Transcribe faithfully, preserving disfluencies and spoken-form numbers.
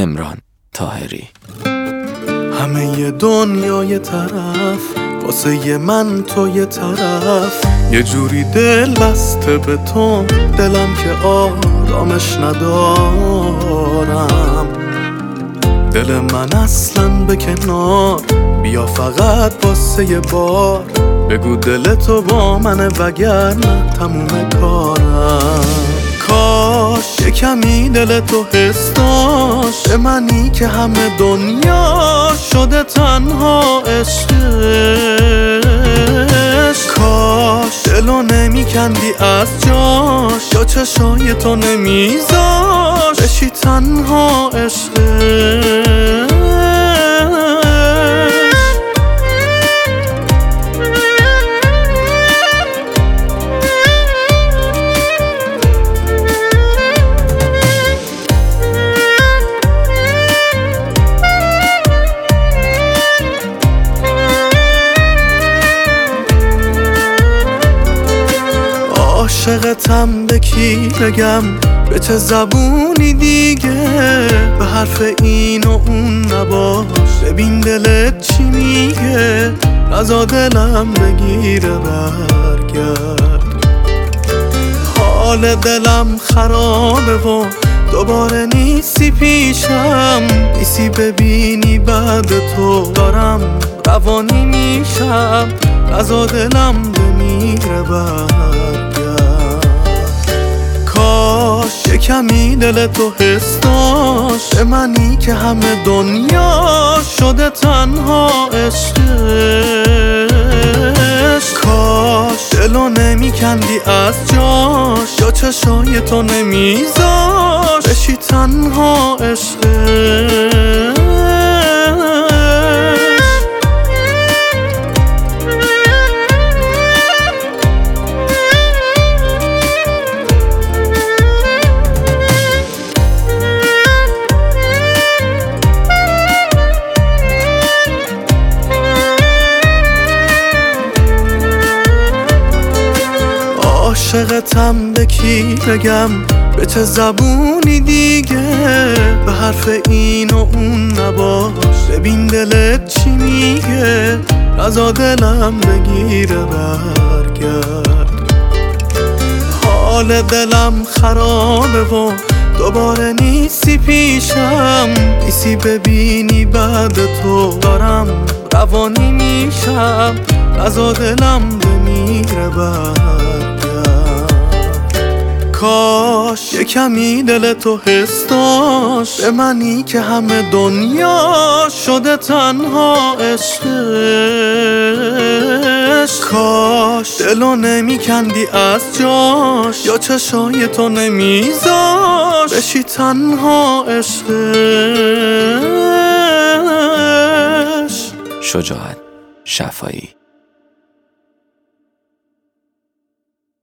امران طاهری. همه ی دنیا یه طرف، واسه ی من تو یه طرف، یه جوری دل بسته به تو دلم که آرامش ندارم. دل من اصلاً به کنار بیا، فقط واسه یه بار بگو دل تو با منه وگرنه تموم کارم. کاش یه کمی دل تو حس داشت به منی که همه دنیا شده تنها عشقش. کاش دلو نمی کندی از جاش یا چشای تو نمیذاش بشی تنها عشقش. عاشقتم به کی بگم، به چه زبونی دیگه، به حرف این و اون نباش، ببین دلت چی میگه، نزا دلم بگیره برگرد. حال دلم خرابه و دوباره نیستی پیشم، نیستی ببینی بعد تو دارم روانی میشم، نزا دلم بمیره برگرد. کاش یه کمی دل تو حس داشت به منی که همه دنیا شده تنها عشقش. کاش دلو نمی کندی از جاش یا چشای تو نمیذاش بشی تنها عشقش. عاشقتم به کی بگم، به چه زبونی دیگه، به حرف این و اون نباش، ببین دلت چی میگه، نزا دلم بگیره برگرد. حال دلم خرابه و دوباره نیستی پیشم، نیستی ببینی بعد تو دارم روانی میشم، نزا دلم بمیره برگرد. کاش یه کمی دل تو حس داشت به منی که همه دنیا شده تنها عشقش. کاش دلو نمی کندی از جاش یا چشای تو نمیذاش بشی تنها عشقش. شجاعت شفایی.